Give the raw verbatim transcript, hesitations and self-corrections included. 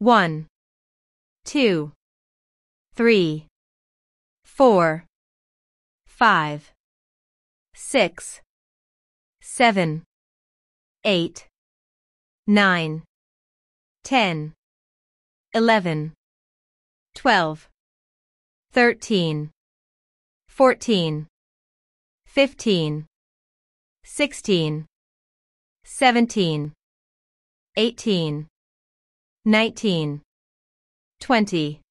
one, two, three, four, five, six, seven, eight, nine, ten, eleven, twelve, thirteen, fourteen, fifteen, sixteen, seventeen, eighteen, nineteen, twenty.